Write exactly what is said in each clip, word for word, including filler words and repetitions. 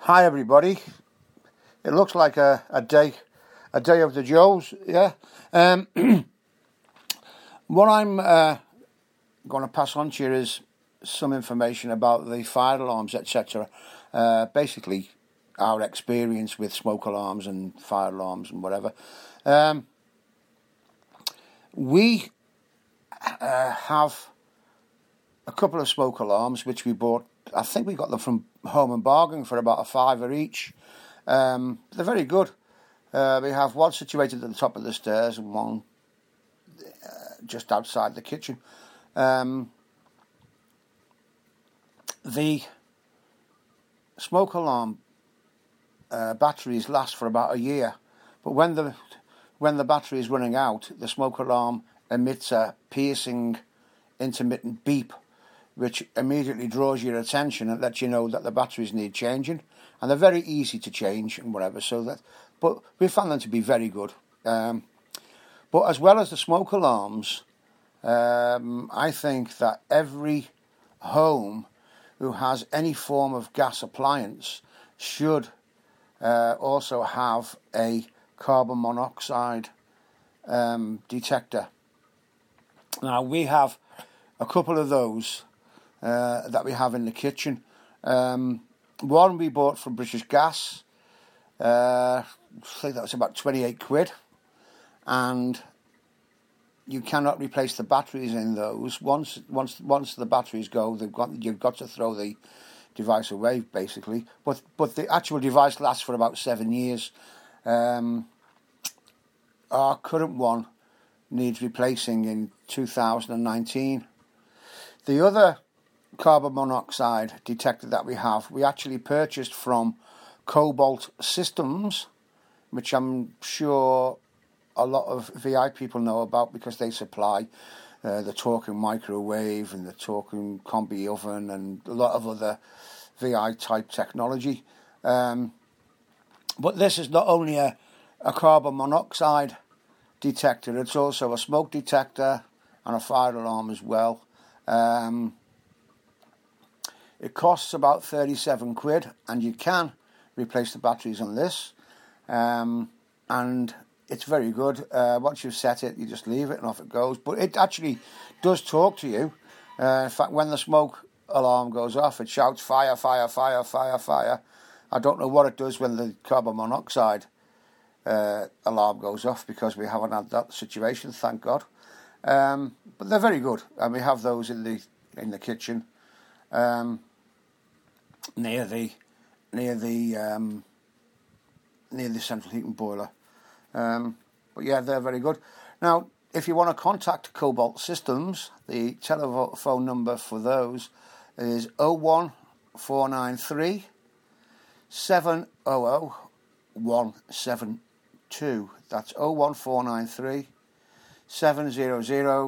Hi everybody. It looks like a, a day a day of the Joes, yeah. Um, what I'm uh, going to pass on to you is some information about the fire alarms, et cetera. Uh, basically, our experience with smoke alarms and fire alarms and whatever. Um, we uh, have a couple of smoke alarms which we bought. I think we got them from Home and Bargain for about a fiver each. Um, they're very good. Uh, we have one situated at the top of the stairs and one uh, just outside the kitchen. Um, the smoke alarm uh, batteries last for about a year, but when the when the battery is running out, the smoke alarm emits a piercing, intermittent beep, which immediately draws your attention and lets you know that the batteries need changing. And they're very easy to change and whatever. So that, but we found them to be very good. Um, but as well as the smoke alarms, um, I think that every home who has any form of gas appliance should uh, also have a carbon monoxide um, detector. Now we have a couple of those uh, that we have in the kitchen. Um, one we bought from British Gas. Uh, I think that was about twenty-eight quid, and you cannot replace the batteries in those. Once, once, once the batteries go, they've got you've got to throw the device away, basically. But but the actual device lasts for about seven years. Um, our current one needs replacing in two thousand nineteen. The other carbon monoxide detector that we have, we actually purchased from Cobalt Systems, which I'm sure a lot of V I people know about because they supply uh, the Talking microwave and the Talking combi oven and a lot of other V I type technology. Um, but this is not only a, a carbon monoxide detector, it's also a smoke detector and a fire alarm as well. Um, it costs about thirty-seven quid, and you can replace the batteries on this. Um, and it's very good. Uh, once you've set it, you just leave it and off it goes. But it actually does talk to you. Uh, in fact, when the smoke alarm goes off, it shouts fire, fire, fire, fire, fire. I don't know what it does when the carbon monoxide uh, alarm goes off, because we haven't had that situation, thank God. Um, but they're very good, and we have those in the in the kitchen, um, near the near the um, near the central heating boiler. Um, but yeah, they're very good. Now, if you want to contact Cobalt Systems, the telephone number for those is oh one four nine three seven hundred one seven two. That's oh one four nine three seven hundred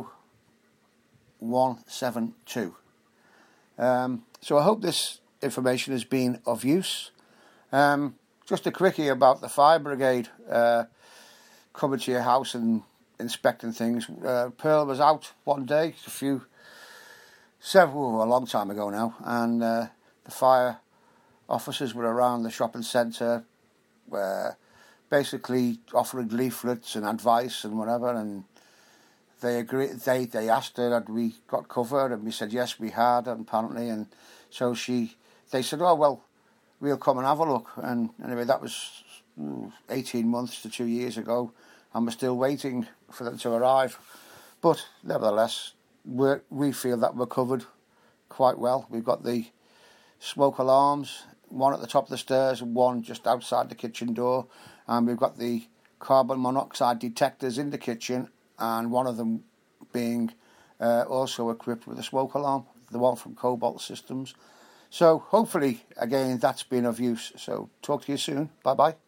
one seven two. Um, so I hope this information has been of use. Um, just a quickie about the fire brigade uh, coming to your house and inspecting things. Uh, Pearl was out one day, a few, several, a long time ago now, and uh, the fire officers were around the shopping centre, uh, basically offering leaflets and advice and whatever, and they agreed. They they asked her had we got covered, and we said yes, we had, apparently, and so she. They said, oh well, we'll come and have a look. And anyway, that was eighteen months to two years ago, and we're still waiting for them to arrive. But nevertheless, we we feel that we're covered quite well. We've got the smoke alarms, one at the top of the stairs and one just outside the kitchen door, and we've got the carbon monoxide detectors in the kitchen, and one of them being uh, also equipped with a smoke alarm, the one from Cobalt Systems. So hopefully, again, that's been of use. So talk to you soon. Bye-bye.